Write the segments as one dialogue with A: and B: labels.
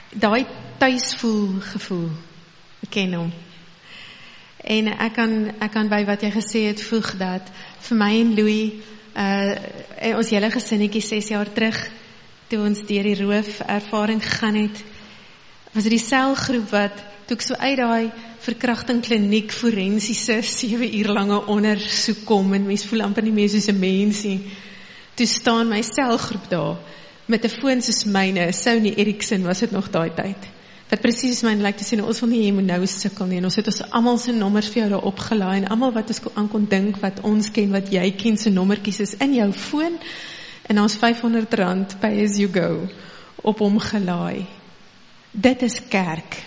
A: daai tuisvoel gevoel, ek ken hom. En ek kan by wat jy gesê het voeg dat vir my en Louis, ons hele gesinnetjie 6 jaar terug, toe ons deur die roof ervaring gegaan het, was dit die selgroep wat, toe ek so uit daai verkrachting kliniek forensiese 7 uur lange ondersoek kom, en mens voel amper nie meer soos 'n mens nie, toe staan my selgroep daar, met 'n foon soos myne, Sony Ericsson was dit nog daai tyd, wat presies myne lyk te sê, ons wil nie, jy moet nou sukkel nie, en ons het ons almal se nommers vir jou daar opgelaai, en almal wat ons aan kon dink, wat ons ken, wat jy ken, se nommertjies is in jou foon, en ons R500 pay as you go, op hom gelaai. Dit is kerk.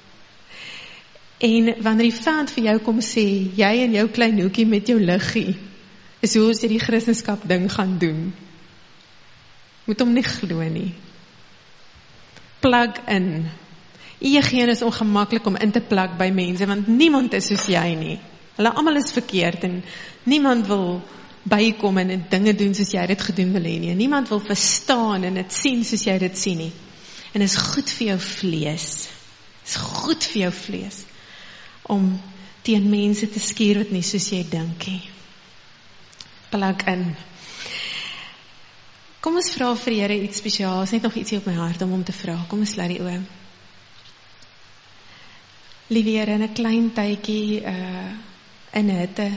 A: En wanneer die vyand vir jou kom sê, jy en jou klein hoekie met jou liggie, is hoe ons die Christendom ding gaan doen. Moet hom nie glo nie. Plug in. Geen is ongemaklik om in te plug by mense, want niemand is soos jy nie. Hulle almal is verkeerd, en niemand wil bykom en dinge doen soos jy dit gedoen wil hê nie. Niemand wil verstaan en dit sien soos jy dit sien nie. En is goed vir jou vlees. Is goed vir jou vlees. Om teen mense te skuur wat nie soos jy dink nie. Plug in. Kom ons vra vir die Here iets spesiaals, net nog ietsie op my hart om te vra. Kom ons sluit die oë. Liewe Here, in 'n klein tydjie in hitte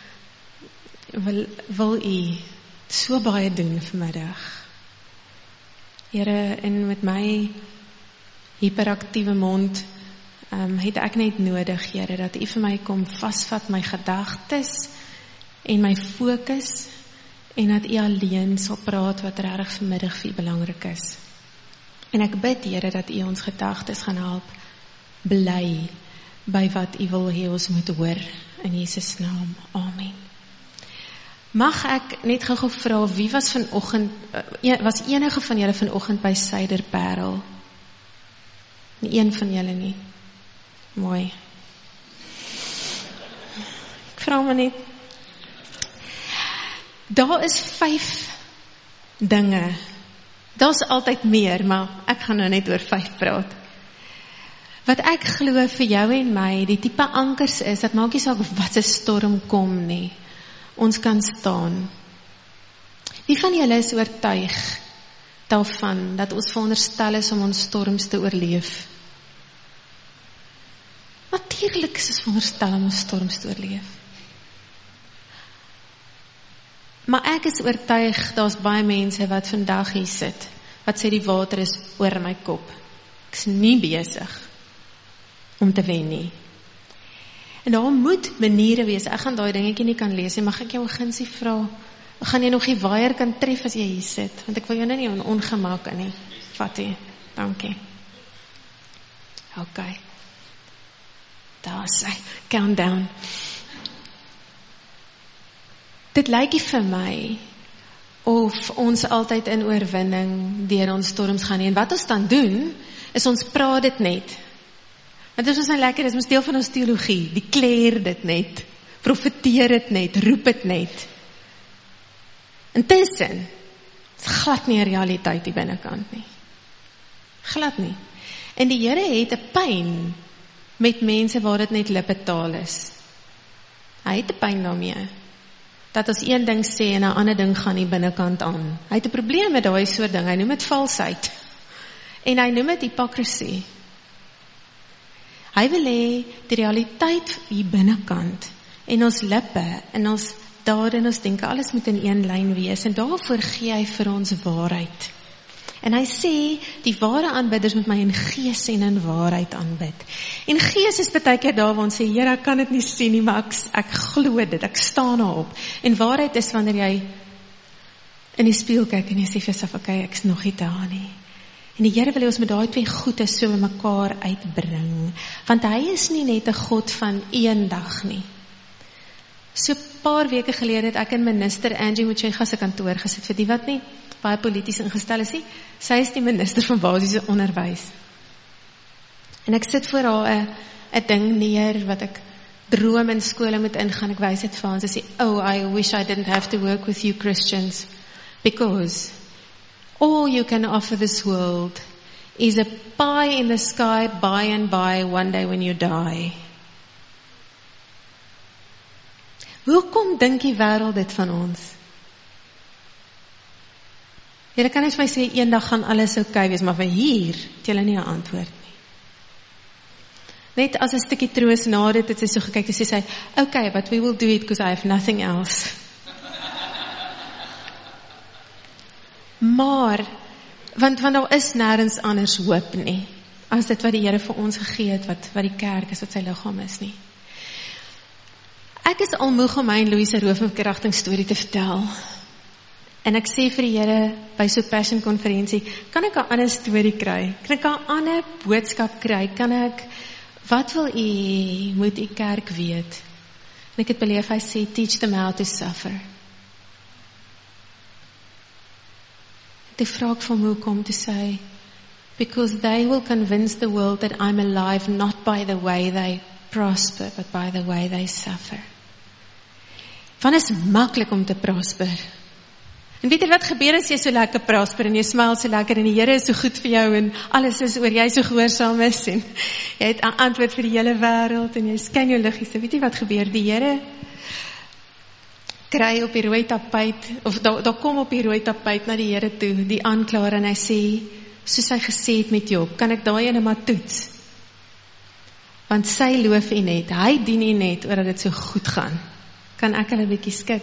A: wil U so baie doen vanmiddag. Here, en met my hyperaktiewe mond het ek net nodig, Here, dat U vir my kom vasvat my gedagtes en my fokus, en dat U alleen sal praat wat regtig vanmiddag vir U belangrik is. En ek bid, Here, dat U ons gedagtes gaan help bly by wat U wil hê ons moet hoor, in Jesus naam. Amen. Mag ek net gou vra, wie was vanoggend, was enige van julle vanoggend by Suiderparel? Nie een van julle nie. Mooi. Ek vra maar net. Daar is 5 dinge. Daar's altyd meer, maar ek gaan nou net oor 5 praat. Wat ek glo vir jou en my, die tipe ankers is, dat maak nie saak wat 'n storm kom nie. Ons kan staan. Wie van julle is oortuig daarvan, dat ons veronderstel is om ons storms te oorleef? Natuurlik is ons veronderstel om ons storms te oorleef. Maar ek is oortuig, daar's baie mense wat vandag hier sit, wat sê die water is oor my kop. Ek is nie besig om te wen nie. En daar moet maniere wees, ek gaan daai dingetjie nie kan lees nie, mag ek jou 'n gunsie vra, gaan jy nog die waier kan tref as jy hier sit, want ek wil jou nou nie ongemak in nie, vat jy, dankie. Ok, daar is hy, countdown. Dit lyk nie vir my, of ons altyd in oorwinning deur ons storms gaan nie, en wat ons dan doen, is ons praat dit net. Want dit is nou lekker, dit is deel van ons teologie, declare dit net, profeteer dit net, roep dit net. Intussen, is glad nie 'n realiteit die binnekant nie. Glad nie. En die Here het 'n pyn met mense waar dit net lippetaal is. Hy het 'n pyn daarmee, dat ons een ding sê en 'n ander ding gaan die binnekant aan. Hy het 'n probleem met daai soort ding, hy noem dit valsheid. En hy noem dit hipokrisie. Hy wil hê die realiteit hier binnekant, en ons lippe, en ons dade en ons denke, alles moet in een lyn wees, en daarvoor gee hy vir ons waarheid. En hy sê, die ware aanbidders moet my in gees en in waarheid aanbid. En gees is baie keer daar waar ons sê, Here, ek kan dit nie sien nie, maar ek glo dit, ek staan daarop. En waarheid is wanneer jy in die spieël kyk en jy sê vir jouself, okay, ek is nog nie daar nie. En die Here wil hê ons met daai 2 goeie so by mekaar uitbring, want hy is nie net 'n God van een dag nie. So 'n paar weke gelede het ek in minister Angie Motshega se kantoor gesit, vir die wat nie baie polities ingestel is nie, sy is die minister van basiese onderwys. En ek sit voor haar 'n ding neer, wat ek droom in skole moet ingaan, ek wys dit vir haar, en sy sê, oh, I wish I didn't have to work with you Christians, because all you can offer this world is a pie in the sky by and by one day when you die. Hoekom dink die wêreld dit van ons? Julle kan net vir my sê, eendag gaan alles oukei wees, maar vir hier, het julle nie 'n antwoord nie. Net as 'n stukkie troos na dit, het sy so gekyk, en sê sy, okay, but we will do it because I have nothing else. Maar, want daar is nêrens anders hoop nie, as dit wat die Here vir ons gegee het, wat die kerk is, wat sy liggaam is nie. Ek is al moeg om my en Louise roofverkrachting storie te vertel. En ek sê vir die Here, by so Passion konferensie, kan ek 'n ander storie kry? Kan ek 'n ander boodskap kry? Wat wil u, moet u kerk weet? En ek het beleef, hy sê, teach them how to suffer. Toe vra ek van hoekom, te sê, because they will convince the world that I'm alive, not by the way they prosper, but by the way they suffer. Van is maklik om te prosper. En weet jy wat gebeur as jy so lekker prosper, en jy smile so lekker, en die Here is so goed vir jou, en alles is oor jy so gehoorsaam is, en jy het 'n antwoord vir die hele wêreld, en jy skyn jou liggies, weet jy wat gebeur? Die Here kry op die rooi tapijt, of daar kom op die rooi tapijt na die Here toe, die aanklaer, en hy sê, soos hy gesê het met Job, kan ek daai ene maar toets? Want sy loof u net, hy dien u net, oor dat dit so goed gaan. Kan ek hulle 'n bietjie skit?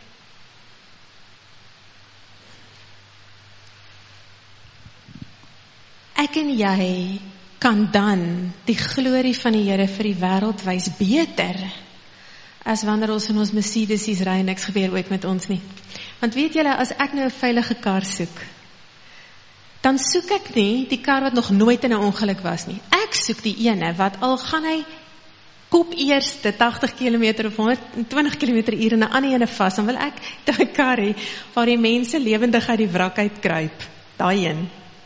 A: Ek en jy kan dan die glorie van die Here vir die wêreld wys beter as wanneer ons in ons Mercedes ry, niks gebeur ooit met ons nie. Want weet julle, as ek nou 'n veilige kar soek, dan soek ek nie die kar wat nog nooit in 'n ongeluk was nie. Ek soek die ene wat al gaan hy kop eerste 80 km of 120 km/h in 'n ander ene vas, dan wil ek daai kar hê waar die mense lewendig uit die wrak uit kruip. Daai een.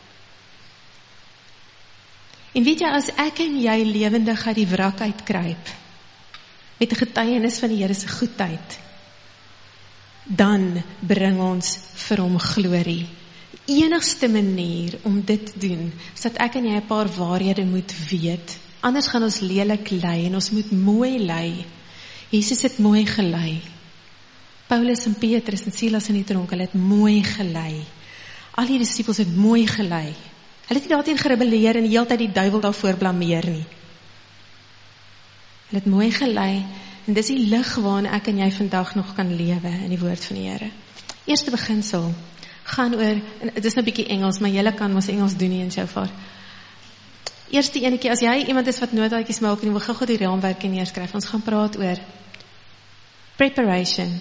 A: En weet jy, as ek en jy lewendig uit die wrak uitkruip, met 'n getuienis van die Here se goedheid, dan bring ons vir hom glorie. Die enigste manier om dit te doen, is dat ek en jy 'n paar waarhede moet weet. Anders gaan ons lelik lei, en ons moet mooi lei. Jesus het mooi gelei. Paulus en Petrus en Silas in die tronk, hulle het mooi gelei. Al die disippels het mooi gelei. Hulle het nie daarteen gerebelleer en heeltyd die duiwel daarvoor blameer nie. Hulle het mooi gelei, en dis die lig waarin ek en jy vandag nog kan lewe in die woord van die Here. Eerste beginsel gaan oor, en dit is nou 'n bietjie Engels, maar julle kan mos Engels doen nie en so vaar. Eerste enetjie, as jy iemand is wat notaatjies maak en jy wil gou die raamwerk neerskryf, ons gaan praat oor preparation,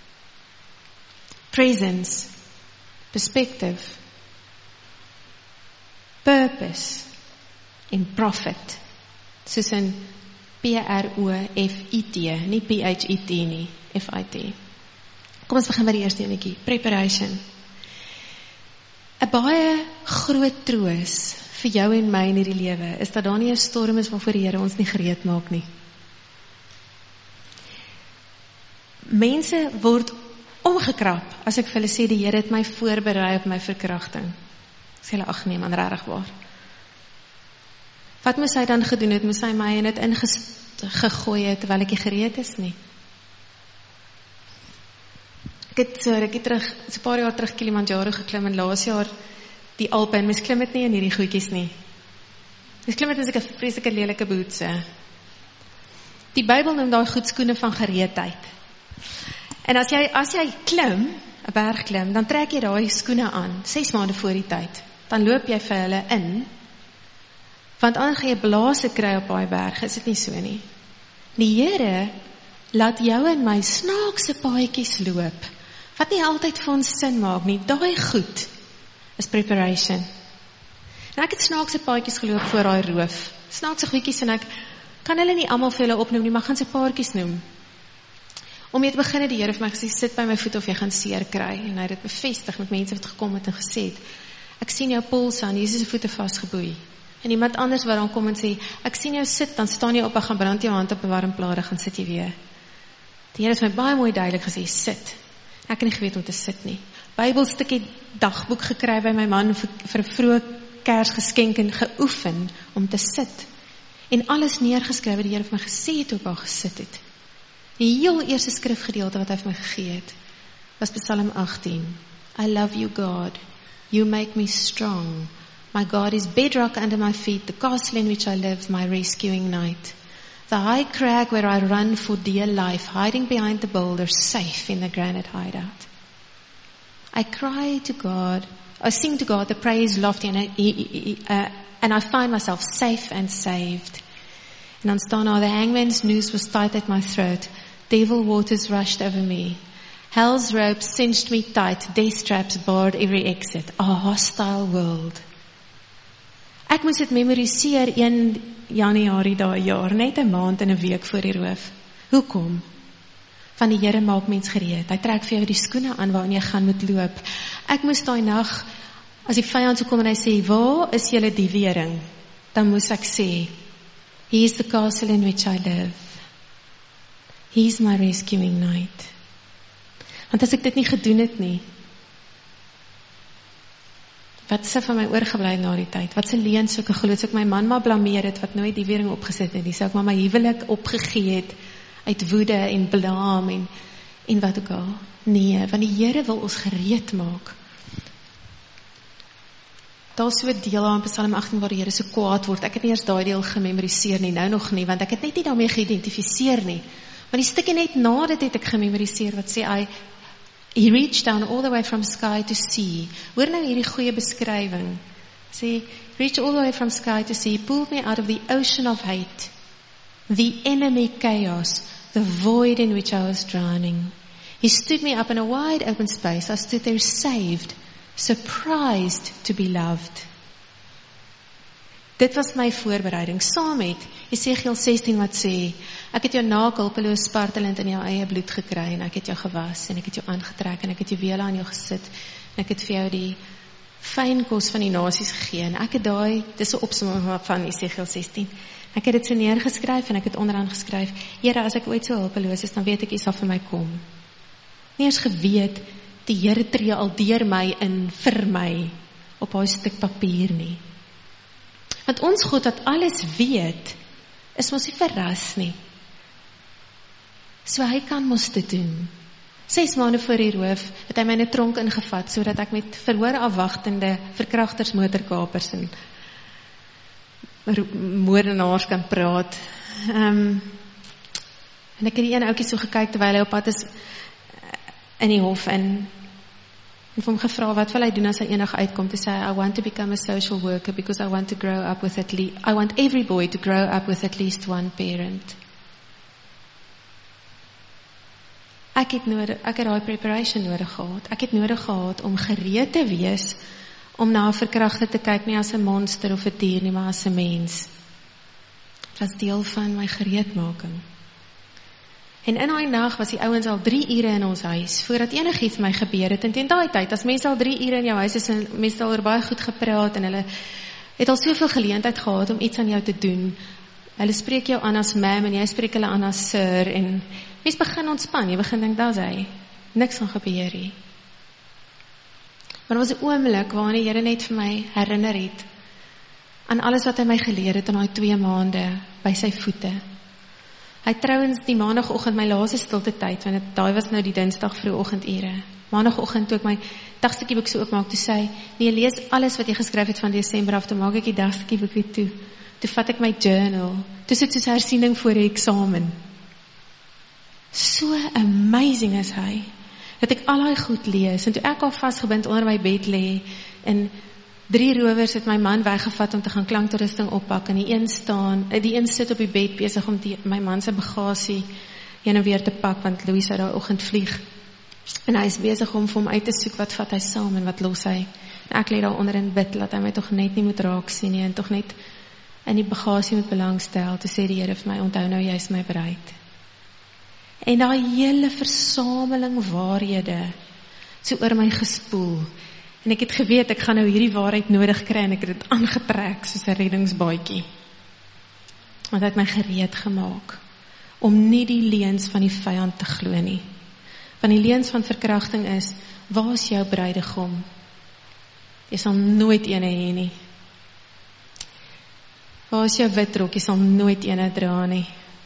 A: presence, perspective, purpose en profit. Soos in P-R-O-F-I-T, nie P-H-I-T nie, F-I-T. Kom ons begin by die eerste enetjie, preparation. 'n Baie groot troos vir jou en my in hierdie lewe, is dat daar nie 'n storm is waarvoor die Here ons nie gereed maak nie. Mense word omgekrap, as ek vir hulle sê, die Here het my voorberei op my verkrachting. Sê hulle, ag nee man, regtig waar. Wat moes hy dan gedoen het? Moes hy my in dit ingegooi het, terwyl ek nie gereed is nie? Ek het so 'n paar jaar terug Kilimanjaro geklim, en laas jaar die Alpe, en mens klim het nie in hierdie goedjies nie. Mens klim het in sulke vreeslike lelike bootse. Die Bybel noem daai goed skoene van gereedheid. En as jy klim, 'n berg klim, dan trek jy daai skoene aan, 6 maande voor die tyd. Dan loop jy vir hulle in, want anders gaan jy blaase kry op daai berg, is dit nie so nie. Die Here laat jou en my snaakse paadjies loop, wat nie altyd vir ons sin maak nie. Daai goed is preparation. En ek het snaakse paadjies geloop voor daai roof. Snaakse goedjies, en ek kan hulle nie almal vir hulle opnoem nie, maar gaan se paadjies noem. Om mee te begin het die Here vir my gesê, sit by my voet of jy gaan seer kry. En hy het dit bevestig met mense wat gekom het en gesê het, ek sien jou pols aan, Jesus se voete vasgeboei. En iemand anders wat dan kom en sê, ek sien jou sit, dan staan jy op en gaan brand jou hand op 'n warm plare, gaan sit jy weer. Die Here het my baie mooi duidelik gesê, sit. Ek het nie geweet om te sit nie. Bybelstukkie dagboek gekry by my man vir 'n vroeë Kersgeskenk en geoefen om te sit. En alles neergeskryf wat die Here vir my gesê het toe ek al gesit het. Die heel eerste skrifgedeelte wat hy vir my gegee het, was Psalm 18. I love you, God. You make me strong. My God is bedrock under my feet, the castle in which I live, my rescuing night. The high crag where I run for dear life, hiding behind the boulder, safe in the granite hideout. I cry to God, I sing to God the praise lofty, and I find myself safe and saved. En dan staan daar, the hangman's noose was tight at my throat, devil waters rushed over me. Hell's rope cinched me tight, death traps barred every exit, a hostile world. Ek moes dit memoriseer 1 Januarie daai jaar, net 'n maand en 'n week voor die roof. Hoekom? Van die Here maak mens gereed. Hy trek vir jou die skoene aan waarin jy gaan moet loop. Ek moes daai nag, as die vyand so kom en hy sê, waar is julle diewering? Dan moes ek sê, He is the castle in which I live. He is my rescuing night. Want as ek dit nie gedoen het nie, wat se van my oorgebly na die tyd? Wat se leuns sou ek geglo? Sou ek my man maar blameer het wat nooit die wering opgesit het nie? Sou ek maar my huwelik opgegee het uit woede en blaam en wat ook al? Nee, want die Here wil ons gereed maak. Daar is so 'n deel aan Psalm 18 waar die Here so kwaad word. Ek het nie eers daai deel gememoriseer nie, nou nog nie, want ek het net nie daarmee geïdentifiseer nie. Maar die stukkie net na dit het ek gememoriseer wat sê He reached down all the way from sky to sea. Hoor nou hierdie goeie beskrywing. Sê, reached all the way from sky to sea, pulled me out of the ocean of hate, the enemy chaos, the void in which I was drowning. He stood me up in a wide open space. I stood there saved, surprised to be loved. Dit was my voorbereiding, saam met Esegiel 16 wat sê, ek het jou naak, hulpeloos, spartelend in jou eie bloed gekry, en ek het jou gewas, en ek het jou aangetrek, en ek het juwele aan jou gesit, en ek het vir jou die fyn kos van die nasies gegee, en ek het dis 'n opsomming van Esegiel 16, ek het dit so neergeskryf, en ek het onderaan geskryf, Here, as ek ooit so hulpeloos is, dan weet ek, U sal vir my kom. Nie eens geweet, die Here tree al deur my in vir my, op daai stuk papier nie. Want ons God wat alles weet, is mos nie verras nie. So hy kan mos dit doen. 6 maande voor die roof het hy my in 'n tronk ingevat, sodat ek met verhoor afwagtende verkrachters, motorkapers en moordenaars kan praat. En ek het die een ouetjie so gekyk terwyl hy op pad is in die hof en vir hom gevra wat wil hy doen as hy eendag uitkom, te sê I want to become a social worker because I want to grow up with I want every boy to grow up with at least one parent. Ek het daai preparation nodig gehad. Ek het nodig gehad om gereed te wees om na 'n verkragter te kyk, nie as 'n monster of 'n dier nie, maar as 'n mens. Dit was deel van my gereedmaking. En in daai nag was die ouens al 3 ure in ons huis, voordat enigiets my gebeur het. En teen daai tyd, as mense al 3 ure in jou huis is, en mense al oor baie goed gepraat, en hulle het al soveel geleentheid gehad om iets aan jou te doen. Hulle spreek jou aan as ma'am, en jy spreek hulle aan as sir, en mens begin ontspan, jy begin dink, daar is hy, niks gaan gebeur nie. Maar daar was 'n oomblik waarin die Here net vir my herinner het aan alles wat hy my geleer het in daai 2 maande by sy voete. Hy trouwens die maandagoggend, my laaste stilte tyd, want daai was nou die dinsdag vroegoggendure. Maandagoggend toe ek my dagstukkieboek so oopmaak, toe sê, nee, lees alles wat jy geskryf het van Desember af, toe maak ek die dagstukkieboek weer toe. Toe vat ek my journal. Toe sit soos hersiening voor die eksamen. So amazing is hy, dat ek al daai goed lees, en toe ek al vasgebind onder my bed lê, en 3 rowers het my man weggevat om te gaan klanktoerusting oppak, en die een sit op die bed besig om my man se bagasie heen en weer te pak, want Louis sou daai oggend vlieg, en hy is besig om vir hom uit te soek, wat vat hy saam en wat los hy, en ek lê daar onder en bid, dat hy my tog net nie moet raak sien nie, en tog net in die bagasie moet belangstel, toe sê die Here vir my, onthou nou, jy is my bruid. En daai hele versameling waarhede so oor my gespoel. En ek het geweet, ek gaan nou hierdie waarheid nodig kry, en ek het dit aangetrek soos 'n reddingsbaadjie. Want hy het my gereed gemaak om nie die leuns van die vyand te glo nie. Want die leuns van verkrachting is, waar is jou bruidegom? Jy sal nooit eene hê nie. Waar is jou wit rok? Jy sal nooit ene dra nie.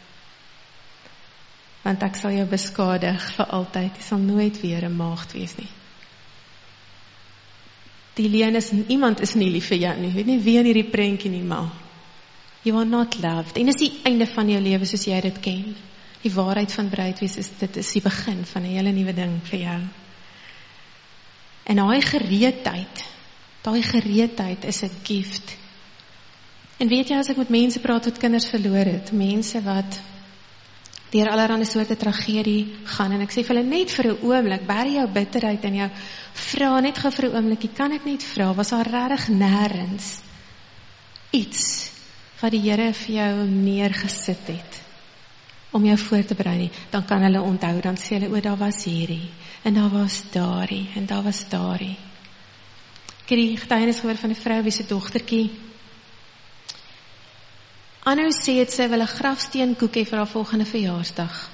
A: Want ek sal jou beskadig vir altyd. Jy sal nooit weer 'n maagd wees nie. Die leen is, iemand is nie lief vir jou nie. Weet nie wie in hierdie prentjie nie, maar you are not loved. En dis die einde van jou lewe soos jy dit ken. Die waarheid van bruid wees dit is die begin van 'n hele nuwe ding vir jou. En daai gereedheid is 'n gift. En weet jy, as ek met mense praat wat kinders verloor het, mense wat deur allerlei soorte tragedie gaan, en ek sê vir hulle net vir 'n oomblik, bær jou bitterheid in jou, vra net gou vir 'n oomblikie, kan ek net vra, was daar regtig nêrens iets wat die Here vir jou neergesit het om jou voor te berei nie, dan kan hulle onthou, dan sê hulle, daar was hierdie, en daar was daardie, en daar was daardie. Ek het die getuienis gehoor van 'n vrou wie se dogtertjie Annou sê het sy wil 'n grafsteenkoek hê vir haar volgende verjaarsdag.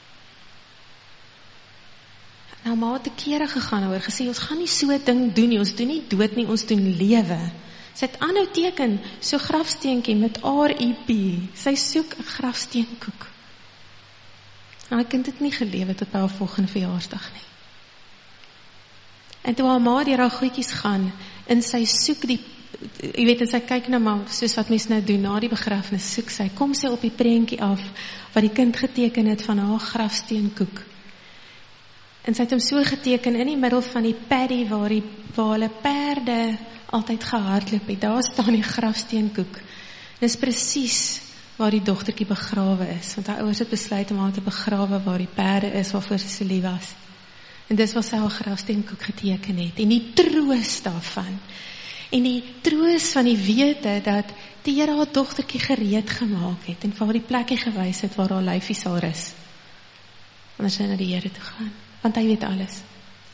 A: Nou maar het 'n kere gegaan oor, gesê, ons gaan nie so 'n ding doen nie, ons doen nie dood nie, ons doen lewe. Sy het Annou teken, so grafsteentjie met R.I.P. Sy soek 'n grafsteenkoek. Nou, kind het nie gelewe tot by haar volgende verjaarsdag nie. En toe haar ma deur haar goedjies gaan, en sy soek die, jy weet, en sy kyk nou maar, soos wat mens nou doen, na die begrafnis, soek sy, kom sy op die prentjie af, wat die kind geteken het van haar grafsteenkoek. En sy het hom so geteken in die middel van die paddy, waar hulle perde altyd gehardloop het, daar staan die grafsteenkoek. Dis presies waar die dogtertjie begrawe is, want haar ouers het besluit om haar te begrawe waar die perde is, waarvoor sy so lief was. En dis wat sy haar grafsteenkoek geteken het, en die troos daarvan, en die troos van die wete, dat die Here haar dogtertjie gereed gemaak het, en waar die plekkie gewys het, waar haar lyfie sal rus, wanneer sy na die Here toe gaan, want hy weet alles.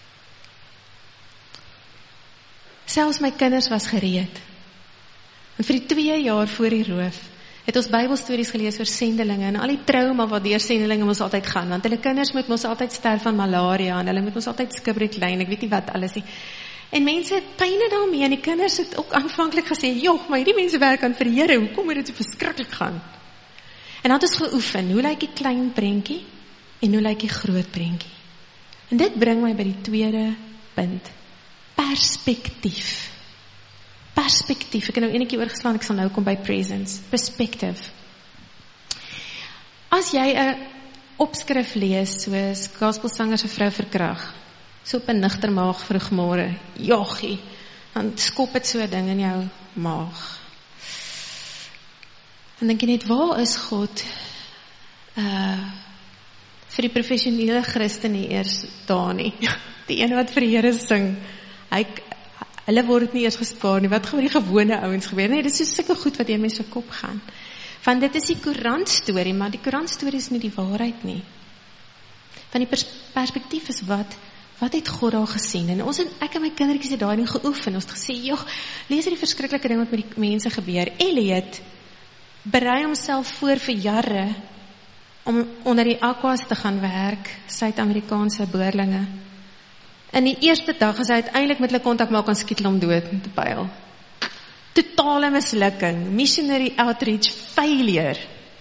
A: Selfs my kinders was gereed, en vir die 2 jaar voor die roof, het ons Bybelstories gelees oor sendelinge, en al die trauma wat deur sendelinge ons altyd gaan, want hulle kinders moet ons altyd sterf van malaria, en hulle moet ons altyd skibreek lyn, ek weet nie wat alles nie. En mense het pyne daarmee, en die kinders het ook aanvanklik gesê, joh, maar hierdie mense werk aan vir die Here, hoekom moet dit so verskriklik gaan? En dan het ons geoefen, hoe lyk die klein prentjie, en hoe lyk die groot prentjie? En dit bring my by die tweede punt, perspektief. Perspektief, ek het nou enetjie oorgeslaan, ek sal nou kom by presence, perspective. As jy 'n opskrif lees, soos gospelsangers 'n vrou verkrag, so op 'n nigter maag vroegmôre, joggie, dan skop dit so 'n ding in jou maag. En dink jy net, waar is God vir die professionele Christen nie eers daar nie? Die een wat vir die Here sing, hulle word nie eers gespaar nie, wat gaan die gewone ouens gebeur? Nee, dit is so sulke goed wat in mense se kop gaan. Want dit is die koerantstorie, maar die koerantstorie is nie die waarheid nie. Van die perspektief is wat het God daar gesien? En ek en my kindertjies het daarin geoefen, ons het gesê, joh, lees die verskriklike ding wat met die mense gebeur. Elliot berei homself voor vir jare om onder die aquas te gaan werk, Suid-Amerikaanse boerlinge. En die eerste dag is hy uiteindelik met hulle kontak maak, en skiet hulle hom dood met 'n pyl. Totale mislukking, missionary outreach failure.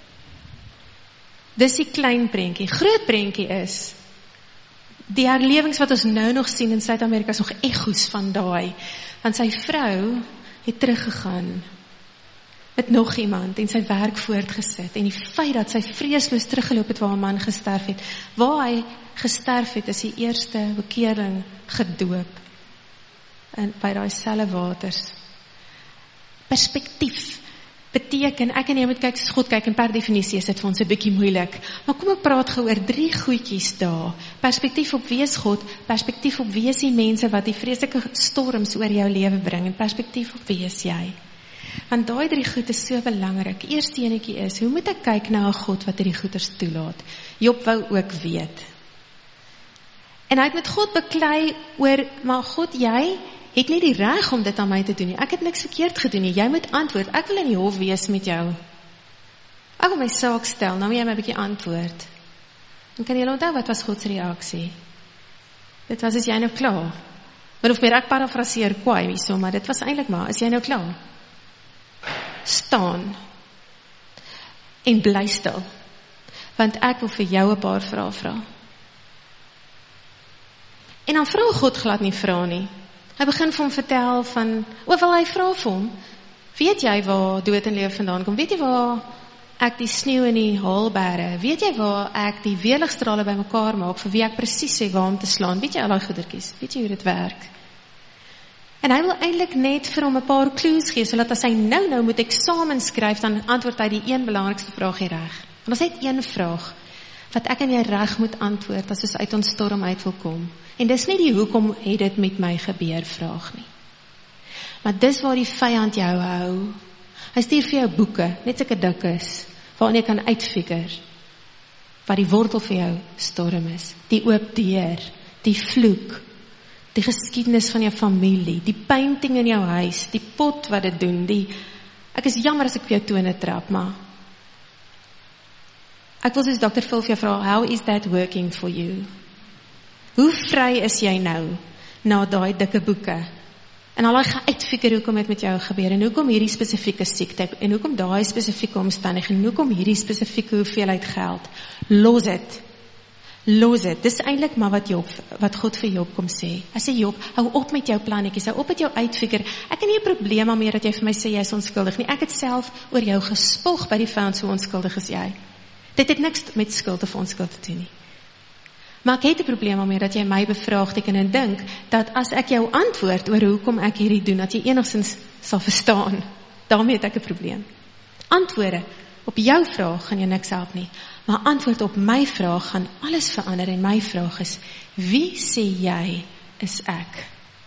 A: Dis die klein prentjie. Groot prentjie is die herlewings wat ons nou nog sien in Suid-Amerika is nog echo's van daai. Want sy vrou het teruggegaan met nog iemand en sy werk voortgesit. En die feit dat sy vreesloos teruggeloop het waar haar man gesterf het. Waar hy gesterf het, is die eerste bekering gedoop. En by daai selfe waters. Perspektief beteken, ek en jy moet kyk soos God kyk, en per definisie is dit vir ons 'n bietjie moeilik. Maar kom ek praat gou oor 3 goedjies daar. Perspektief op wie is God, perspektief op wie is die mense wat die vreeslike storms oor jou lewe bring, en perspektief op wie is jy. Want daai 3 goed is so belangrik. Eerste enetjie is, hoe moet ek kyk na 'n God wat hierdie goeters toelaat? Job wou ook weet. En hy het met God beklei oor, maar God, jy het nie die reg om dit aan my te doen nie. Ek het niks verkeerd gedoen nie. Jy moet antwoord. Ek wil in die hof wees met jou. Ek wil my saak stel, nou moet jy my 'n bietjie antwoord. En kan jy onthou wat was God se reaksie? Dit was, is jy nou klaar? Maar of meer ek parafraseer kwaai hierso, maar dit was eintlik maar, is jy nou klaar? staan en bly stil, want ek wil vir jou 'n paar vrae vra. En dan vra God glad nie vra nie. Hy begin vir hom vertel van, wel hy vra vir hom, weet jy waar dood en lewe vandaan kom? Weet jy waar ek die sneeu in die haalberge, weet jy waar ek die weerligstrale bymekaar maak, vir wie ek presies sê waar om te slaan? Weet jy al die goedertjies? Weet jy hoe dit werk? En hy wil eintlik net vir hom 'n paar clues gee, sodat as hy nou moet eksamen skryf, dan antwoord hy die een belangrikste vraag hier reg. En ons het een vraag, wat ek en jy reg moet antwoord, as ons uit ons storm uit wil kom. En dis nie die hoekom het dit met my gebeur vraag nie. Maar dis waar die vyand jou hou. Hy stuur vir jou boeke, net sulke dik is, waarin jy kan uitfigure, wat die wortel vir jou storm is. Die oop deur, die vloek, die geskiedenis van jou familie, die painting in jou huis, die pot wat dit doen, ek is jammer as ek op jou tone trap, maar ek wil soos Dr. Phil vir jou vra, how is that working for you? Hoe vry is jy nou, na daai dikke boeke? En al gaan uitfigure hoekom dit met jou gebeur, en hoekom hierdie spesifieke siekte, en hoekom daai spesifieke omstandigheid, en hoekom hierdie spesifieke hoeveelheid geld. Los dit. Dis eintlik maar wat God vir Job kom sê. Hy sê, Job, hou op met jou plannetjies, hou op met jou uitfigure. Ek het nie 'n probleem daarmee dat jy vir my sê jy is onskuldig nie. Ek het self oor jou gespog by die vyand, so onskuldig is jy. Dit het niks met skuld of onskuld te doen nie. Maar ek het 'n probleem daarmee dat jy my bevraagteken en dink dat as ek jou antwoord oor hoekom ek hierdie doen, dat jy enigstens sal verstaan. Daarmee het ek 'n probleem. Antwoorde op jou vraag gaan jou niks help nie, maar antwoord op my vraag gaan alles verander, en my vraag is, wie sê jy is ek?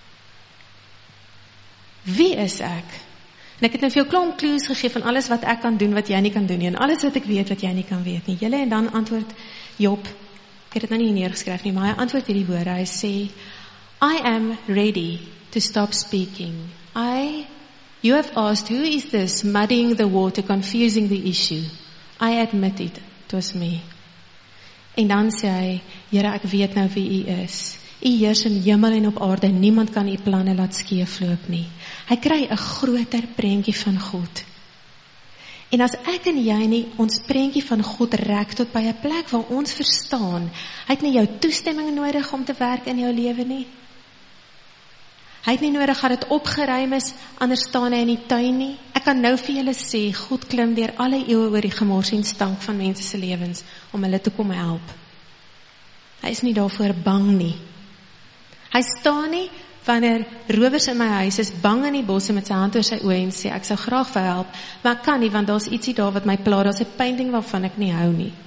A: Wie is ek? En ek het nou vir jou klomp clues gegee van alles wat ek kan doen wat jy nie kan doen nie, en alles wat ek weet wat jy nie kan weet nie. Julle, en dan antwoord Job, ek het dit nou nie neergeskryf nie, maar hy antwoord hierdie woorde, hy sê, I am ready to stop speaking. You have asked, who is this, muddying the water, confusing the issue? I admit it was me. En dan sê hy, Here, ek weet nou wie U is. U heers in hemel en op aarde, niemand kan U planne laat skeefloop nie. Hy kry 'n groter prentjie van God. En as ek en jy nie ons prentjie van God rek tot by 'n plek waar ons verstaan, hy het nie jou toestemming nodig om te werk in jou lewe nie. Hy het nie nodig dat dit opgeruim is, anders staan hy in die tuin nie. Ek kan nou vir julle sê, God klim deur alle eeue oor die gemors en stank van mense se lewens, om hulle te kom help. Hy is nie daarvoor bang nie. Hy staan nie, wanneer rowers in my huis is, bang in die bosse met sy hand oor sy oë en sê, ek sou graag vir help, maar ek kan nie, want daar's ietsie daar wat my pla, daar's 'n painting waarvan ek nie hou nie.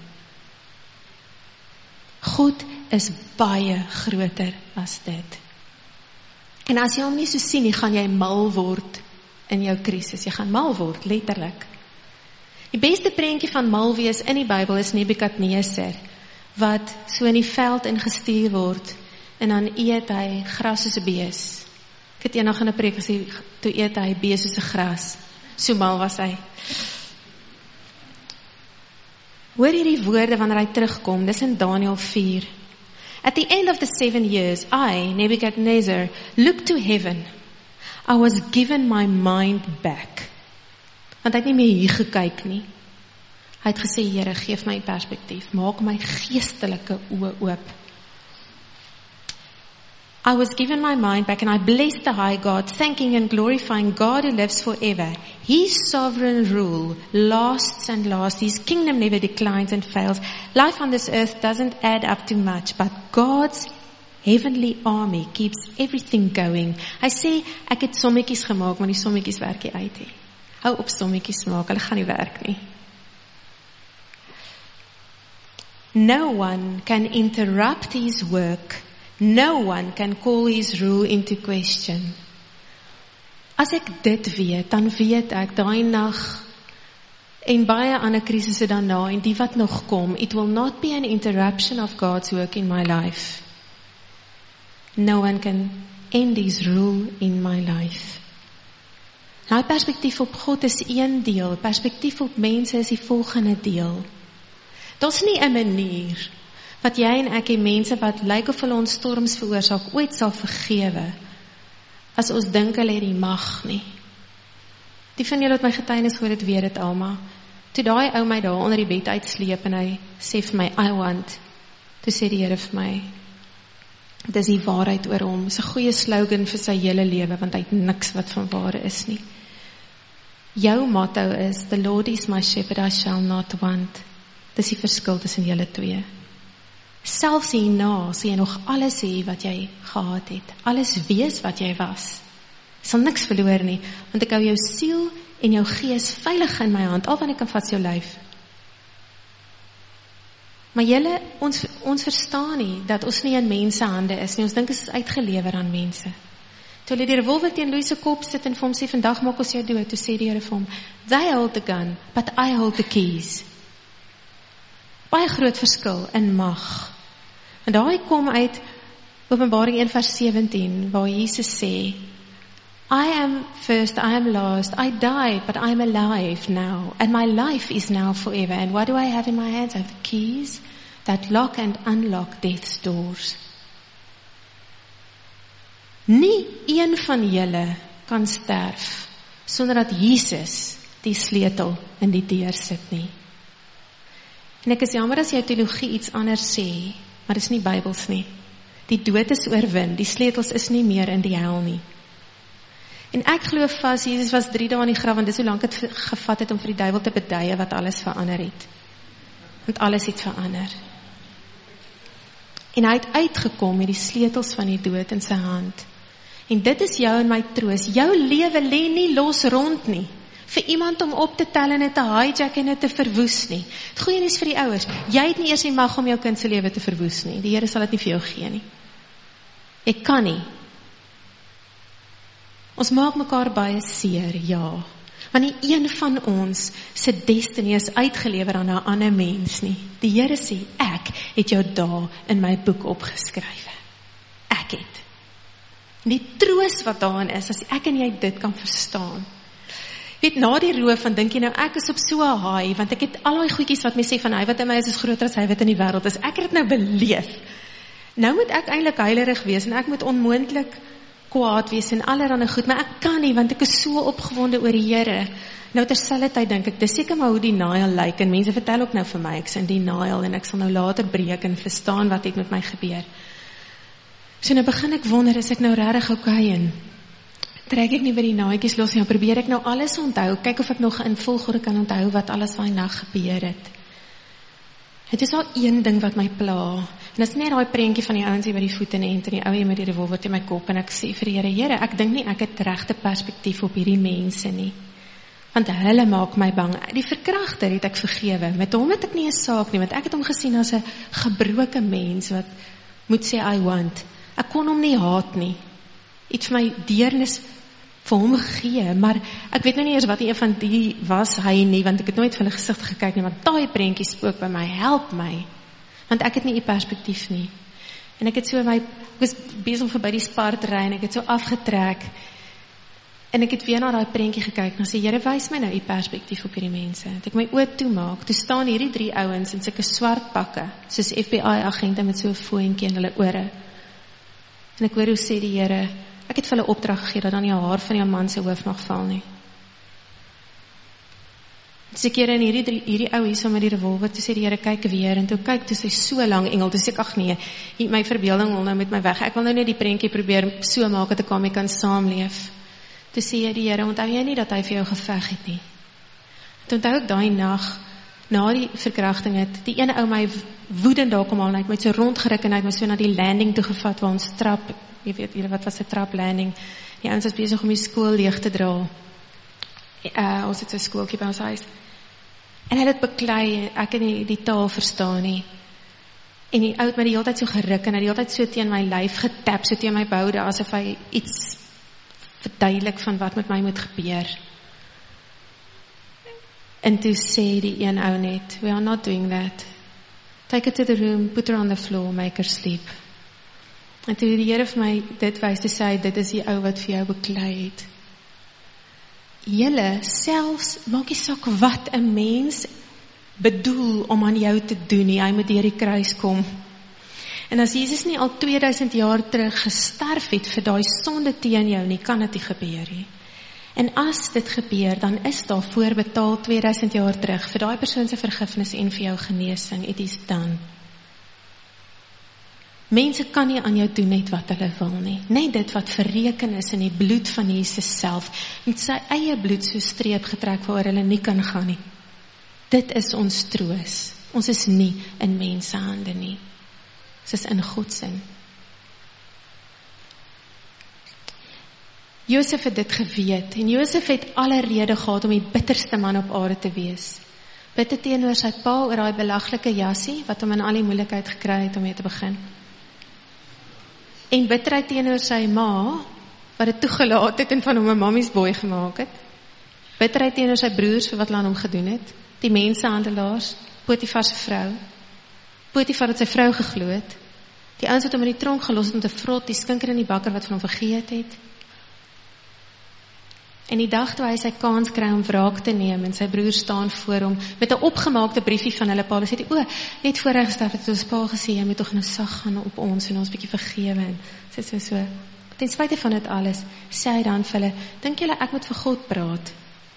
A: God is baie groter as dit. En as jy hom nie so sien nie, gaan jy mal word in jou krisis. Jy gaan mal word, letterlik. Die beste prentjie van mal wees in die Bybel is Nebukadneser, wat so in die veld ingestuur word, en dan eet hy gras soos 'n bees. Ek het eendag in 'n preek gesê, toe eet hy bees soos 'n gras. So mal was hy. Hoor hierdie woorde wanneer hy terugkom, dis in Daniël 4. At the end of the 7 years, I, Nebuchadnezzar, looked to heaven. I was given my mind back. Want hy het nie meer hier gekyk nie. Hy het gesê, Here, geef my perspektief, maak my geestelike oë oop. I was given my mind back and I blessed the high God, thanking and glorifying God who lives forever. His sovereign rule lasts and lasts. His kingdom never declines and fails. Life on this earth doesn't add up to much, but God's heavenly army keeps everything going. Hy sê, ek het sommetjies gemaak, maar die sommetjies werk nie uit nie. Hou op sommetjies maak, hulle gaan nie werk nie. No one can interrupt his work. No one can call his rule into question. As ek dit weet, dan weet ek daai nag en baie ander krisisse daarna en die wat nog kom, it will not be an interruption of God's work in my life. No one can end his rule in my life. Nou, perspektief op God is een deel, perspektief op mense is die volgende deel. Daar's nie 'n manier wat jy en ek en mense wat lyk of hulle ons storms veroorsaak, ooit sal vergewe, as ons dink hulle het die mag nie. Die van julle wat my getuienis hoor, het weet dit almal. Toe daai ou my daar onder die bed uitsleep en hy sê vir my, I want, toe sê die Here vir my, dis die waarheid oor hom, is 'n goeie slogan vir sy hele lewe, want hy het niks wat van ware is nie. Jou motto is, the Lord is my shepherd, I shall not want. Dis die verskil tussen julle twee. Selfs hierna sal jy nog alles hê wat jy gehad het, alles wees wat jy was. Sal niks verloor nie, want ek hou jou siel en jou gees veilig in my hand, al wat ek kan vat jou lyf. Maar julle, ons verstaan nie, dat ons nie in mense hande is nie, ons dink is uitgelewer aan mense. Toe hulle die revolver teen Louis se kop sit en vir hom sê, vandag maak ons jou dood, toe sê die Here vir hom, they hold the gun, but I hold the keys. Baie groot verskil in mag. En daai kom uit Openbaring 1:17, waar Jesus sê, I am first, I am last, I died, but I am alive now, and my life is now forever. And what do I have in my hands? I have the keys that lock and unlock death's doors. Nie een van julle kan sterf, sonder dat Jesus die sleutel in die deur sit nie. En ek is jammer as jou teologie iets anders sê, maar dis nie Bybels nie. Die dood is oorwin, die sleutels is nie meer in die hel nie. En ek glo vas, Jesus was 3 dae in die graf, want dis hoe lank het gevat het om vir die duiwel te beduie wat alles verander het. Want alles het verander. En hy het uitgekom met die sleutels van die dood in sy hand. En dit is jou en my troos. Jou lewe lê nie los rond nie, vir iemand om op te tel en dit te hijack en dit te verwoes nie. Het goeie nuus vir die ouers, jy het nie eers die mag om jou kind se lewe te verwoes nie. Die Here sal dit nie vir jou gee nie. Jy kan nie. Ons maak mekaar baie seer, ja. Want nie een van ons se destiny is uitgelewer aan 'n ander mens nie. Die Here sê, ek het jou daar in my boek opgeskryf. Ek het. En die troos wat daarin is, as ek en jy dit kan verstaan. Weet, na die roof, van dink jy nou, ek is op so 'n high, want ek het al die goedjies wat my sê, van hy wat in my is groter as hy wat in die wêreld is. Ek het dit nou beleef. Nou moet ek eintlik heilerig wees, en ek moet onmoontlik kwaad wees en allerhande goed, maar ek kan nie, want ek is so opgewonde oor die Here. Nou terselfdertyd dink ek, dis seker maar hoe die Nile lyk, en mense vertel ook nou vir my, ek is in die Nile, en ek sal nou later breek en verstaan wat het met my gebeur. So nou begin ek wonder, is ek nou regtig okay, en trek ek nie by die naadjies los, en probeer ek nou alles onthou, kyk of ek nog in volgorde kan onthou wat alles daai nag gebeur het. Het is al een ding wat my pla, en dit is net daai prentjie van die ouens hier by die voete en die ou met die revolver teen my kop, en ek sê vir die Here, ek dink nie ek het regte perspektief op hierdie mense nie, want hulle maak my bang. Die verkragter het ek vergewe, met hom het ek nie 'n saak nie, want ek het hom gesien as 'n gebroke mens, wat moet sê, I want. Ek kon hom nie haat nie, iets vir my deernis vir hom gee, maar ek weet nou nie eers wat een van die was hy nie, want ek het nooit vir hulle gesig gekyk nie, maar daai prentjie spook by my, help my, want ek het nie 'n perspektief nie. En ek het so ek was besig om verby die Spar ry, en ek het so afgetrek, en ek het weer na daai prentjie gekyk, en sê, Here, wys my nou 'n perspektief op hierdie mense. Het ek my oë toemaak, toe staan hierdie 3 ouens in sulke swart pakke, soos FBI-agente met so 'n foontjie in hulle ore. En ek hoor hoe sê die Here, ek het vir hulle opdrag gegee, dat dan nie 'n haar van jou man se hoof mag val nie. Dis ek in hierdie ou hier so met die revolver, toe sê die Here, kyk weer, en toe kyk, toe sê so lang engel, toe sê ek, ag nee, my verbeelding wil nou met my weg, ek wil nou net die prentjie probeer so maak, dat ek daarmee kan saamleef. Toe sê die Here, onthou jy nie, dat hy vir jou geveg het nie. Toe onthou ek daai nag, na die verkrachting het, die ene ou my woedend daar kom al, en hy het my so rondgeruk, en hy het my so na die landing toe gevat, waar ons trap, jy weet, wat was die trap landing, die ouens was besig om die skool leeg te dra, ons het so 'n skooltjie by ons huis, en hy het beklei, ek het nie die taal verstaan nie, en die ou het my die hele tyd so geruk, en hy het die hele tyd so teen my lyf getap, so teen my boude, asof hy iets verduidelik van wat met my moet gebeur. En toe sê die een ou net, we are not doing that. Take her to the room, put her on the floor, make her sleep. En toe die Here vir my dit wys, toe sê hy, dit is die ou wat vir jou beklei het. Julle, selfs, maak nie saak wat 'n mens bedoel om aan jou te doen nie, hy moet deur die kruis kom. En as Jesus nie al 2000 jaar terug gesterf het vir daai sonde teen jou nie, kan dit nie gebeur nie. En as dit gebeur, dan is daar voorbetaal 2000 jaar terug vir daai persoon se vergifnis en vir jou genesing. It is done. Mense kan nie aan jou doen net wat hulle wil nie. Net dit wat verreken is in die bloed van Jesus self, met sy eie bloed so streep getrek waar hulle nie kan gaan nie. Dit is ons troos. Ons is nie in mense hande nie. Ons is in God se. Josef het dit geweet, en Josef het alle rede gehad om die bitterste man op aarde te wees. Bitter teenoor sy pa oor daai belaglike jassie, wat hom in al die moeilikheid gekry het om mee te begin. En bitterheid teenoor sy ma, wat het toegelaat het en van hom 'n mammy's boy gemaak het. Bitterheid teenoor sy broers vir wat hulle aan hom gedoen het. Die mensehandelaars, Potifar se vrou. Potifar het sy vrou geglo het. Die ouens wat hom in die tronk gelos het om te vrot, die skinker in die bakker wat van hom vergeet het. En die dag toe hy sy kans kry om wraak te neem en sy broer staan voor hom met 'n opgemaakte briefie van hulle pa, sê hy, net voor hy gesterf het ons pa gesê, jy moet tog nou sag gaan op ons en ons bietjie vergewe. En sê so. Ten spyte van dit alles, sê hy dan vir hulle, dink julle ek moet vir God praat?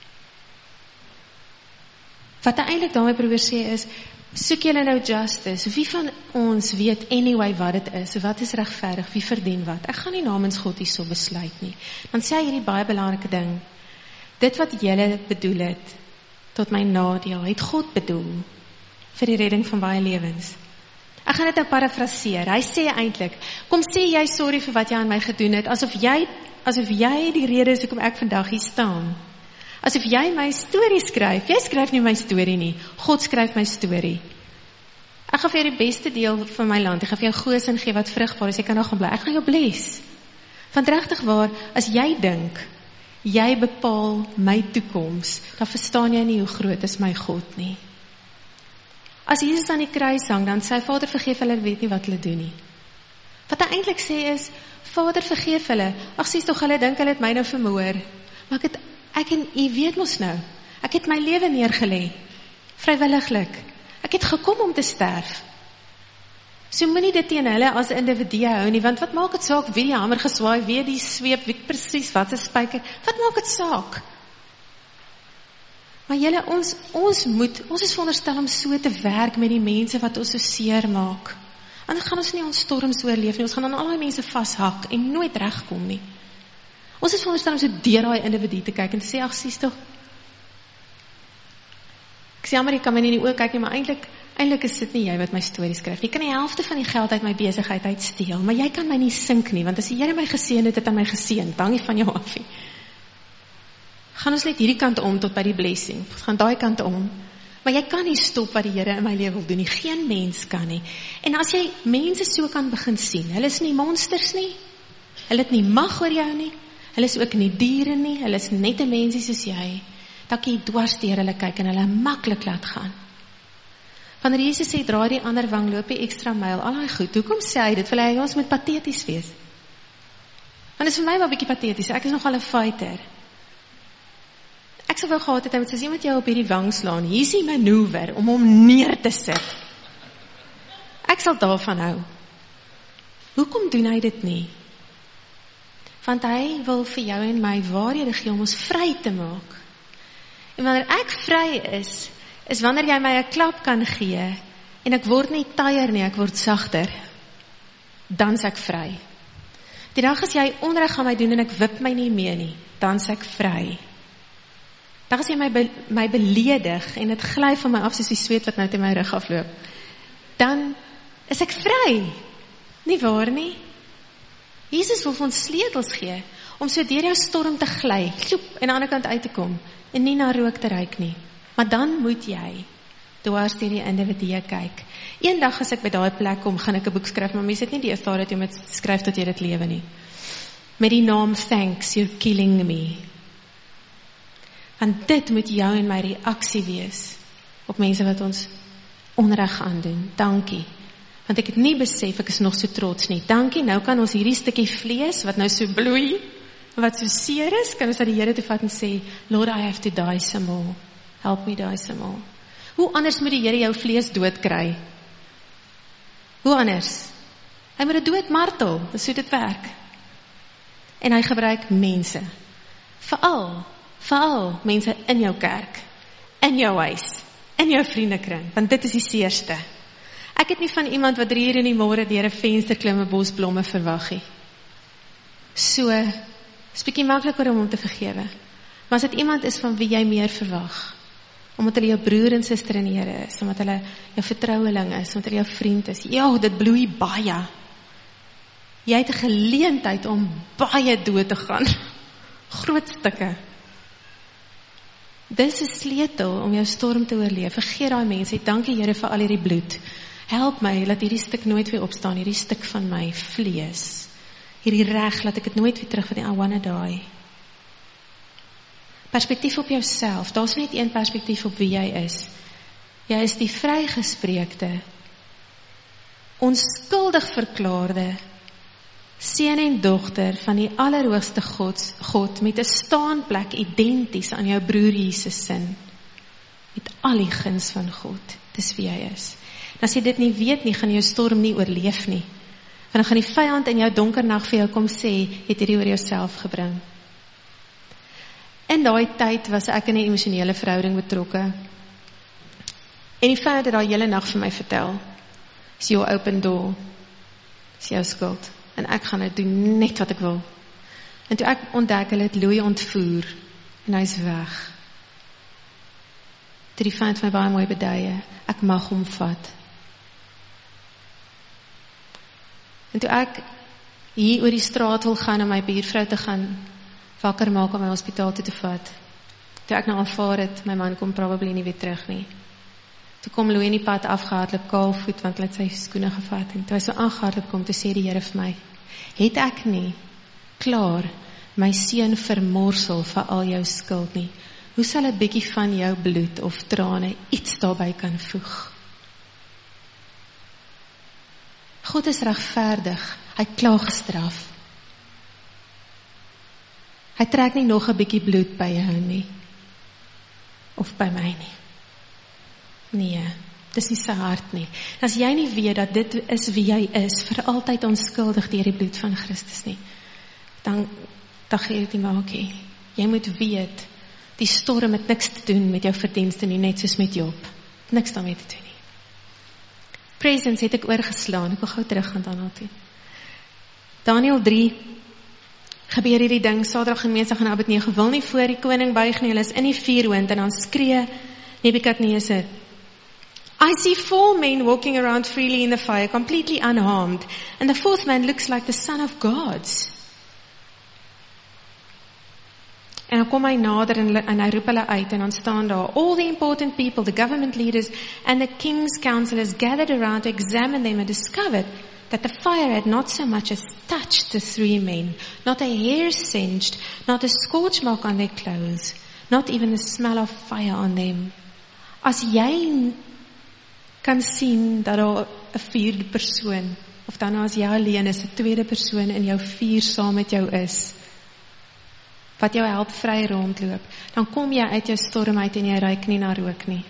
A: Wat hy eintlik daarmee probeer sê is, soek julle nou justice, wie van ons weet anyway wat dit is, wat is regverdig, wie verdien wat, ek gaan nie namens God hierso besluit nie, dan sê hy hierdie baie belangrike ding, dit wat julle bedoel het, tot my nadeel, het God bedoel, vir die redding van baie lewens. Ek gaan dit nou parafraseer, hy sê eintlik, kom sê jy sorry vir wat jy aan my gedoen het, asof jy die rede is hoekom ek vandag hier staan. Asof jy my storie skryf. Jy skryf nie my storie nie. God skryf my storie. Ek gaan vir jou die beste deel van my land. Ek gaan vir jou Goshen gee wat vrugbaar is. Jy kan daar gaan bly. Ek gaan jou bless. Want regtig waar, as jy dink, jy bepaal my toekoms, dan verstaan jy nie hoe groot is my God nie. As Jesus aan die kruis hang, dan sê Vader vergeef hulle, weet nie wat hulle doen nie. Wat hy eintlik sê is, Vader vergeef hulle. Ag sies tog, hulle dink hulle het my nou vermoor. Maar ek en u weet mos nou, ek het my lewe neergelê, vrywilliglik. Ek het gekom om te sterf. So moenie dit teen hulle as individue hou nie, want wat maak dit saak wie die hamer geswaai, wie die sweep, wie presies wat se spyker, wat maak dit saak? Maar julle, ons is veronderstel om so te werk met die mense wat ons so seer maak. En dan gaan ons nie ons storms oorleef nie, ons gaan aan al die mense vashak en nooit regkom nie. Ons is veronderstel om so deur daai individu te kyk en te sê, ag sies tog, ek sê jammer, ek kan my nie in die oë kyk nie, maar eintlik is dit nie jy wat my storie skryf. Jy kan die helfte van die geld uit my besigheid uitsteel, maar jy kan my nie sink nie, want as die Here my geseën het aan my geseën, hang nie van jou af nie. Gaan ons net hierdie kant om tot by die blessing, ons gaan daai kant om, maar jy kan nie stop wat die Here in my lewe wil doen nie, geen mens kan nie. En as jy mense so kan begin sien, hulle is nie monsters nie, hulle het nie mag oor jou nie, hulle is ook nie diere nie, hulle is net 'n mensie soos jy, dan kan jy dwars deur hulle kyk en hulle maklik laat gaan. Wanneer Jesus sê, draai die ander wang, loop die ekstra myl, al daai goed, hoekom sê hy dit? Wil hy ons moet pateties wees? Want is vir my wel 'n bietjie pateties, ek is nogal 'n fighter. Ek sou wel gehad het, hy moet sê, iemand jou op hierdie wang slaan, hier is die manoeuvre, om hom neer te sit. Ek sal daarvan hou. Hoekom doen hy dit nie? Want hy wil vir jou en my waarhede gee om ons vry te maak. En wanneer ek vry is wanneer jy my 'n klap kan gee, en ek word nie taier nie, ek word sagter, dan is ek vry. Die dag as jy onreg aan my doen en ek wip my nie meer nie, dan is ek vry. Dan as jy my beledig en dit gly van my af soos die sweet wat nou teen my rug afloop, dan is ek vry. Nie waar nie? Jesus wil vir ons sleutels gee, om so deur jou storm te gly, en aan die ander kant uit te kom, en nie na rook te ruik nie. Maar dan moet jy dwars deur die individue kyk. Eendag as ek by daai plek kom, gaan ek 'n boek skryf, maar mense het nie die ervaring dat jy moet skryf tot jy dit lewe nie. Met die naam Thanks, You're Killing Me. Want dit moet jou en my reaksie wees op mense wat ons onreg aandoen. Dankie. Want ek het nie besef, ek is nog so trots nie. Dankie, nou kan ons hierdie stukkie vlees, wat nou so bloei, wat so seer is, kan ons aan die Here toe vat en sê, Lord, I have to die some more. Help me die some more. Hoe anders moet die Here jou vlees dood kry? Hoe anders? Hy moet dit dood martel, dis hoe dit werk. En hy gebruik mense. Veral Veral mense in jou kerk, in jou huis, in jou vriendekring, want dit is die seerste. Ek het nie van iemand wat 3 uur in die môre deur 'n venster klim 'n bos blomme verwag nie. So, is bietjie makliker om hom te vergewe. Maar as dit iemand is van wie jy meer verwag, omdat hulle jou broer en suster in die Here is, omdat hulle jou vertroueling is, omdat hulle jou vriend is, ja, dit bloei baie. Jy het 'n geleentheid om baie dood te gaan. Groot stukke. Dis 'n sleutel om jou storm te oorleef. Vergeet daai mense, dankie Here vir al hierdie bloed. Help my, laat hierdie stuk nooit weer opstaan, hierdie stuk van my vlees. Hierdie reg, laat ek dit nooit weer terug van I wanna die. Perspektief op jouself, daar's net een perspektief op wie jy is. Jy is die vrygespreekte, onskuldig verklaarde, seun en dogter van die allerhoogste God met 'n staanplek identies aan jou broer Jesus sin. Met al die guns van God, dis wie jy is. En as jy dit nie weet nie, gaan jou storm nie oorleef nie. Want dan gaan die vyand in jou donker nag vir jou kom sê, jy het hierdie oor jouself gebring. In daai tyd was ek in 'n emosionele verhouding betrokke. En die vyand het daai hele nag vir my vertel, is jou open door, is jou skuld. En ek gaan dit doen net wat ek wil. En toe ek ontdek, hulle het Louis ontvoer, en hy is weg. Toe die vyand my baie mooi beduie, ek mag hom vat. En toe ek hier oor die straat wil gaan om my buurvrou te gaan wakker maak om my hospitaal toe te vat. Toe ek nou aanvaar het, my man kom probably nie weer terug nie. Toe kom Louis in die pad afgehardloop, kaalvoet, want hy het sy skoene gevat. En toe hy so aangehardloop kom, toe sê die Here vir my, het ek nie klaar my seun vermorsel vir al jou skuld nie? Hoe sal 'n bietjie van jou bloed of trane iets daarbey kan voeg? God is regverdig, hy het klaar gestraf. Hy trek nie nog 'n bietjie bloed by jou nie, of by my nie. Nee, dis nie sy hart nie. As jy nie weet dat dit is wie jy is, vir altyd onskuldig deur die bloed van Christus nie, dan gee dit nie maak nie. Jy moet weet, die storm het niks te doen met jou verdienste nie, net soos met Job. Niks daarmee te doen nie. Presence het ek oorgeslaan, ek wil gou terug gaan daarna toe. Daniël 3, gebeur hierdie ding, Sadrag en Mesach en Abednego wil nie voor die koning buig nie, hulle is in die vuurwind, en dan skree Nebukadneser, I see 4 men walking around freely in the fire, completely unharmed, and the 4th man looks like the son of God. En dan kom hy nader en hy roep hulle uit, en dan staan daar, all the important people, the government leaders, and the king's counselors gathered around to examine them and discovered that the fire had not so much as touched the 3 men, not a hair singed, not a scorch mark on their clothes, not even the smell of fire on them. As jy kan sien dat daar 'n 4de persoon, of dan as jy alleen is, 'n 2de persoon in jou vuur saam met jou is, wat jou help vry rondloop, dan kom jy uit jou storm uit en jy ruik nie na rook nie.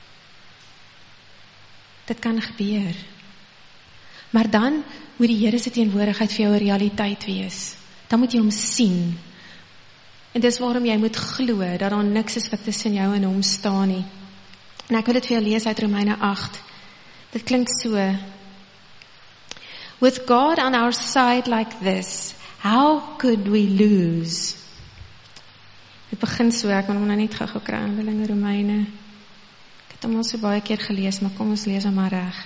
A: Dit kan gebeur. Maar dan moet die Here se teenwoordigheid vir jou 'n realiteit wees. Dan moet jy hom sien. En dis waarom jy moet glo dat daar niks is wat tussen jou en hom staan nie. En ek wil dit vir jou lees uit Romeine 8. Dit klink so: With God on our side like this, how could we lose? Dit begin so, ek moet hom nou net gou kry, Handelinge, Romeine. Ek het hom al so baie keer gelees, maar kom ons lees hom maar reg.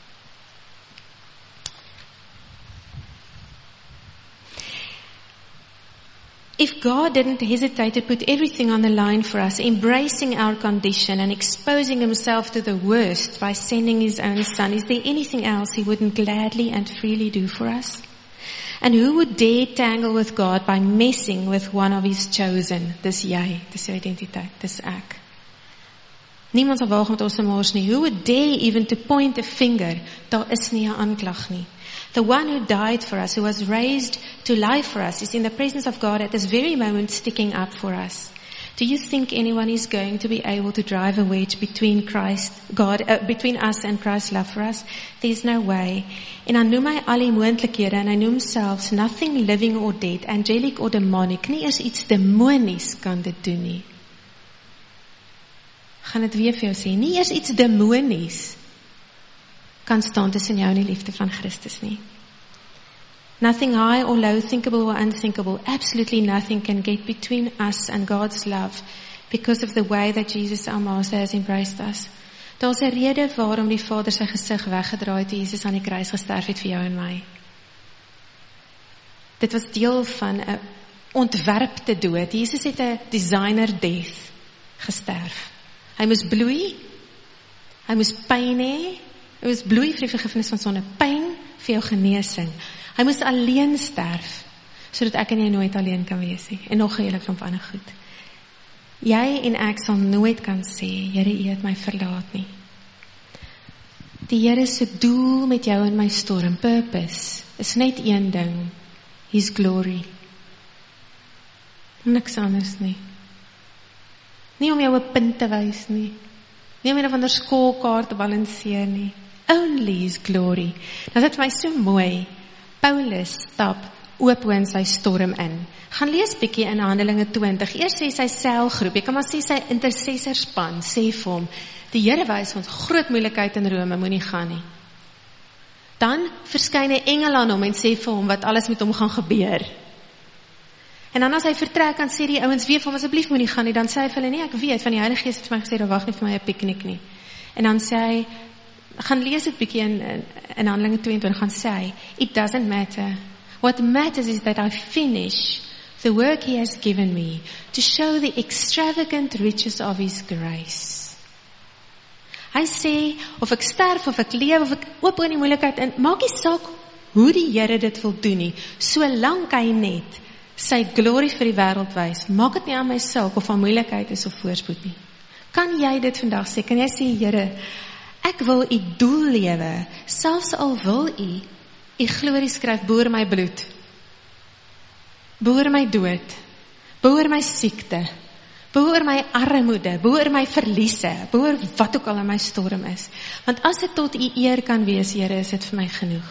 A: If God didn't hesitate to put everything on the line for us, embracing our condition and exposing himself to the worst by sending his own son, is there anything else he wouldn't gladly and freely do for us? And who would dare tangle with God by messing with one of his chosen? Dis jy, dis jou identiteit, dis ek. Niemand sal waag met ons se mors nie. Who would dare even to point a finger? Daar is nie 'n aanklag nie. The one who died for us, who was raised to life for us, is in the presence of God at this very moment sticking up for us. Do you think anyone is going to be able to drive a wedge between between us and Christ's love for us? There's no way. En dan noem hy al die moontlikhede en hy noem selfs nothing living or dead, angelic or demonic. Nie eers iets demonies kan dit doen nie. Gaan dit weer vir jou sê, nie eers iets demonies kan staan tussen jou en die liefde van Christus nie. Nothing high or low, thinkable or unthinkable, absolutely nothing can get between us and God's love because of the way that Jesus, our Master, has embraced us. Daar's 'n rede waarom die Vader sy gesig weggedraai het toe Jesus aan die kruis gesterf het vir jou en my. Dit was deel van 'n ontwerpte dood. Jesus het 'n designer death gesterf. Hy moes bloei, hy moes pyn hê, hy moes bloei vir die vergifnis van sonde, pyn vir jou genesing. Hy moes alleen sterf, sodat ek en jy nooit alleen kan wees nie, en nog 'n hele klomp ander goed. Jy en ek sal nooit kan sê, Here, U het my verlaat nie. Die Here se doel met jou en my storm, purpose, is net een ding, His glory. Niks anders nie. Nie om jou 'n punt te wys nie, nie om een of ander skoolkaart te balanseer nie, only His glory. Nou dit vir my so mooi, Paulus stap oop in sy storm in. Gaan lees bietjie in Handelinge 20. Eers sê sy selgroep, jy kan maar sê sy intercessorspan, sê vir hom, die Here wys ons groot moeilikheid in Rome, moenie gaan nie. Dan verskyn 'n engel aan hom en sê vir hom wat alles met hom gaan gebeur. En dan as hy vertrek, dan sê die ouens weer vir hom, asseblief moenie gaan nie, dan sê hy vir hulle, nee, ek weet, van die Heilige Gees het vir my gesê, wag nie vir my 'n piknik nie. En dan sê hy, gaan lees dit bietjie in Handelinge 22, gaan sê hy, it doesn't matter. What matters is that I finish the work He has given me to show the extravagant riches of His grace. Hy sê, of ek sterf, of ek leef, of ek oop in die moeilikheid, en maak nie saak hoe die Here dit wil doen nie, solank hy net sy glorie vir die wêreld wys, maak dit nie aan my saak of aan moeilikheid is of voorspoed nie. Kan jy dit vandag sê? Kan jy sê, Here, ek wil U doel lewe, selfs al wil U glorie skryf boor my bloed, boor my dood, boor my siekte, boor my armoede, boor my verliese, boor wat ook al in my storm is. Want as dit tot U eer kan wees, Here, is dit vir my genoeg.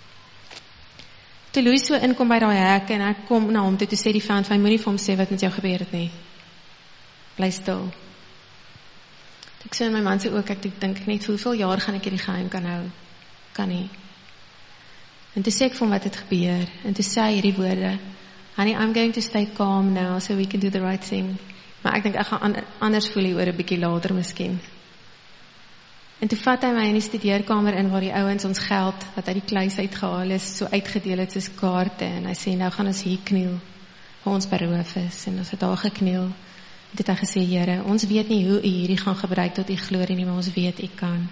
A: Toe Louis so inkom by daai hek en ek kom na hom toe sê die vent, moenie vir hom sê wat met jou gebeur het nie. Bly stil. Ek sê in my man se ook, ek dink net, hoeveel jaar gaan ek hierdie geheim kan hou? Kan nie. En toe sê ek vir hom wat het gebeur, en toe sê hy hierdie woorde, honey, I'm going to stay calm now, so we can do the right thing. Maar ek dink, ek gaan anders voel hier oor 'n bietjie later miskien. En toe vat hy my in die studeerkamer in, waar die ouens ons geld, wat uit die kluis uitgehaal is, so uitgedeel het soos kaarte, en hy sê, nou gaan ons hier kniel, waar ons beroof is, en ons het daar gekniel. En toe het hy gesê, Here, ons weet nie hoe U hierdie gaan gebruik tot U glorie nie, maar ons weet U kan.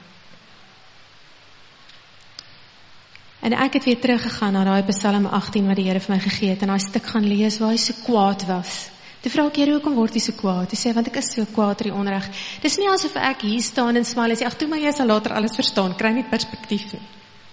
A: En ek het weer teruggegaan na daai Psalm 18 wat die Here vir my gegee het, en daai stuk gaan lees waar hy so kwaad was. Toe vra ek, Here, hoekom word hy so kwaad? Toe sê, want ek is so kwaad oor die onreg. Dis nie asof ek hier staan en smaal en sê, ag, toe maar jy sal later alles verstaan, kry nie perspektief nie.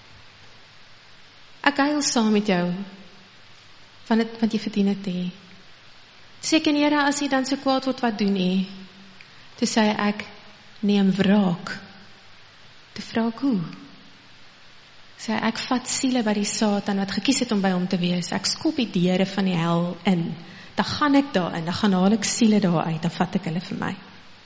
A: Ek huil saam met jou, want jy verdien dit nie. Toe sê ek, en Here, as jy dan so kwaad word, wat doen jy? Toe sê ek, neem wraak. Toe vra ek, hoe? Sê ek vat siele by die Satan wat gekies het om by hom te wees. Ek skop die deure van die hel in. Dan gaan ek daarin, dan gaan haal ek siele daar uit, dan vat ek hulle vir my.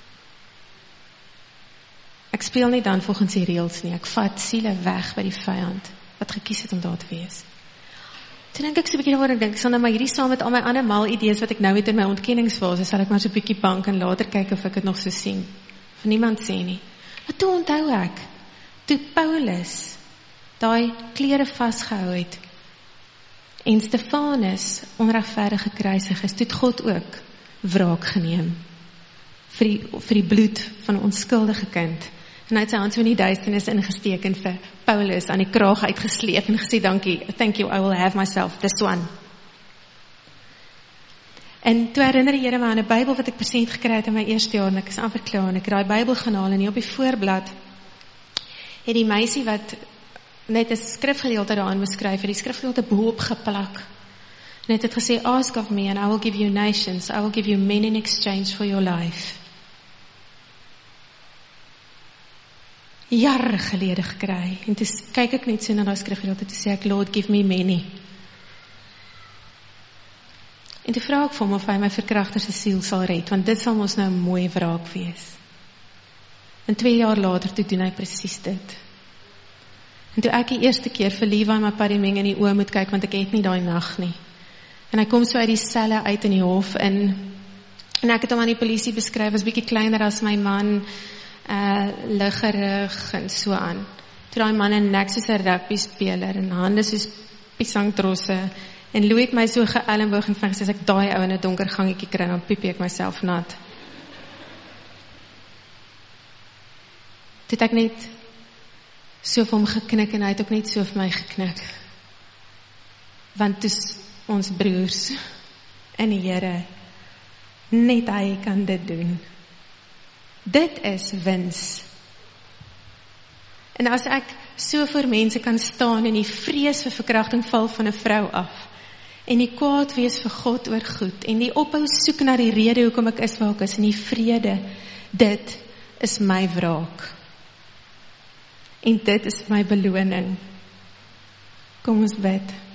A: Ek speel nie dan volgens die reëls nie. Ek vat siele weg by die vyand wat gekies het om daar te wees. Toe dink ek so 'n bietjie daaroor en dink, ek sal nou maar hierdie saam met al my ander mal idees wat ek nou het in my ontkenningsfase, sal ek maar so 'n bietjie bank en later kyk of ek dit nog so sien. Van niemand sê nie. Maar toe onthou ek, toe Paulus daai klere vasgehou het en Stefanus onregverdig gekruisig is, toe het God ook wraak geneem vir die bloed van 'n onskuldige kind. En hy het sy hand so in die duisternis ingesteek en vir Paulus aan die kraag uitgesleep en gesê, dankie, thank you, I will have myself this one. En toe herinner die Here my aan 'n Bybel wat ek persent gekry het in my eerste jaar, en ek is amper klaar, en ek het daai Bybel gaan haal, en hier op die voorblad het die meisie wat net 'n skrifgedeelte daarin beskryf, het die skrifgedeelte bo-op geplak. En het gesê, ask of me and I will give you nations, I will give you men in exchange for your life. Jare gelede gekry, en toe kyk ek net so na die skrifgedeelte, toe sê ek, Lord, give me many. En toe vra ek vir hom of hy my verkragter se siel sal red, want dit sal mos nou 'n mooi wraak wees. En 2 jaar later, toe doen hy presies dit. En toe ek die eerste keer vir Levi my paddemeng in die oë moet kyk, want ek het nie daai nag nie. En hy kom so uit die selle uit in die hof in, en ek het hom aan die polisie beskryf, was bietjie kleiner as my man, liggerig en so aan. Toe daai man in nek soos 'n rugby speler, en hande soos piesangtrosse, en Louis het my so geëlmboog en vir gesê, as ek daai ou in 'n donker gangetjie kry, dan piepie ek myself nat. Toe het ek net so vir hom geknik, en hy het ook net so vir my geknik. Want dis ons broers in die Here, net hy kan dit doen. Dit is wins. En as ek so voor mense kan staan en die vrees vir verkrachting val van 'n vrou af, en die kwaad wees vir God oor goed, en die ophou soek na die rede hoekom ek is waar ek is, en die vrede, dit is my wraak. En dit is my beloning. Kom ons bid.